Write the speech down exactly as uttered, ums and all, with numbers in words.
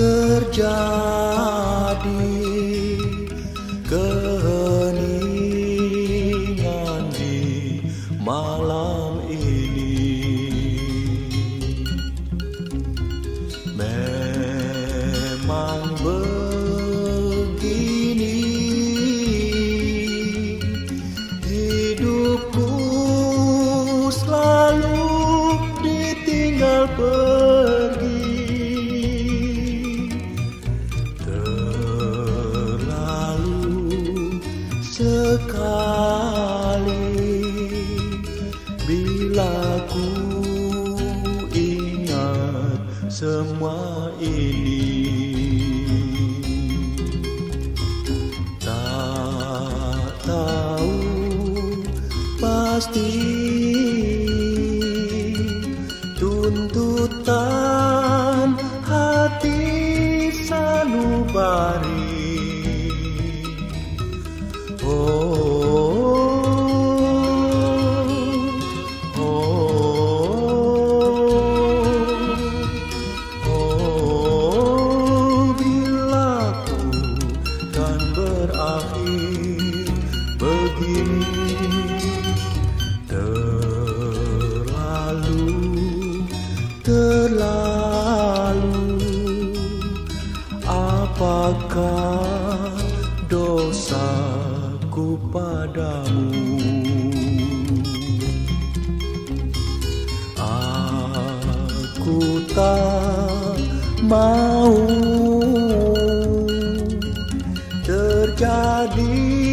terjadi keheningan di malam ini. Memang begini hidupku, selalu ditinggal pergi. Terlalu sekali bila ku ingat semua ini. Tak tahu pasti tuntutan hati sanubari. Oh, oh, oh, bila ku kan berakhir begini. Terlalu, terlalu, apakah dosaku padamu? Aku tak mau terjadi